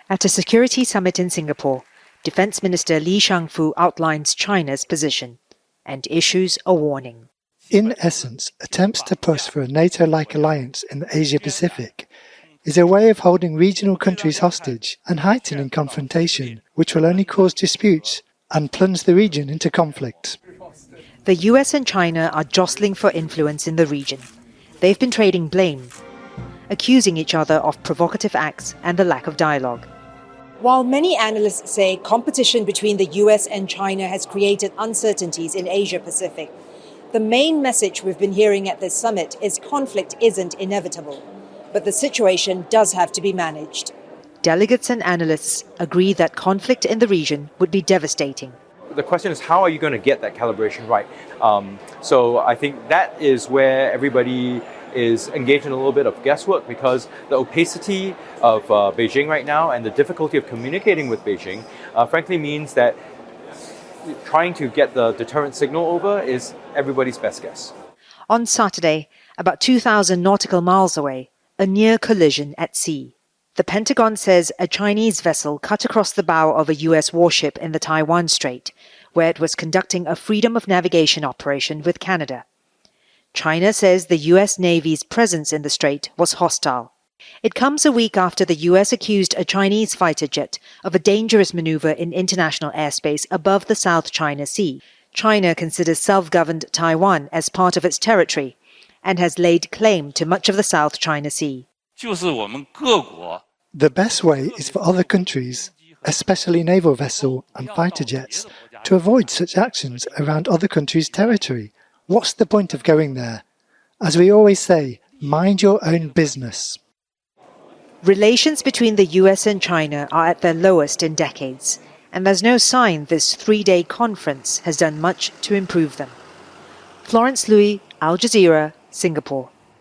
At a security summit in Singapore, Defence Minister Li Shangfu outlines China's position and issues a warning. In essence, attempts to push for a NATO-like alliance in the Asia-Pacific is a way of holding regional countries hostage and heightening confrontation, which will only cause disputes and plunge the region into conflict. The US and China are jostling for influence in the region. They've been trading blame, accusing each other of provocative acts and the lack of dialogue. While many analysts say competition between the US and China has created uncertainties in Asia-Pacific, the main message we've been hearing at this summit is conflict isn't inevitable, but the situation does have to be managed. Delegates and analysts agree that conflict in the region would be devastating. The question is, how are you going to get that calibration right? So I think that is where everybody is engaged in a little bit of guesswork, because the opacity of Beijing right now and the difficulty of communicating with Beijing frankly means that trying to get the deterrent signal over is everybody's best guess. On Saturday, about 2,000 nautical miles away, a near collision at sea. The Pentagon says a Chinese vessel cut across the bow of a US warship in the Taiwan Strait, where it was conducting a freedom of navigation operation with Canada. China says the US Navy's presence in the strait was hostile. It comes a week after the US accused a Chinese fighter jet of a dangerous maneuver in international airspace above the South China Sea. China considers self-governed Taiwan as part of its territory and has laid claim to much of the South China Sea. The best way is for other countries, especially naval vessels and fighter jets, to avoid such actions around other countries' territory. What's the point of going there? As we always say, mind your own business. Relations between the US and China are at their lowest in decades, and there's no sign this 3-day conference has done much to improve them. Florence Louis, Al Jazeera, Singapore.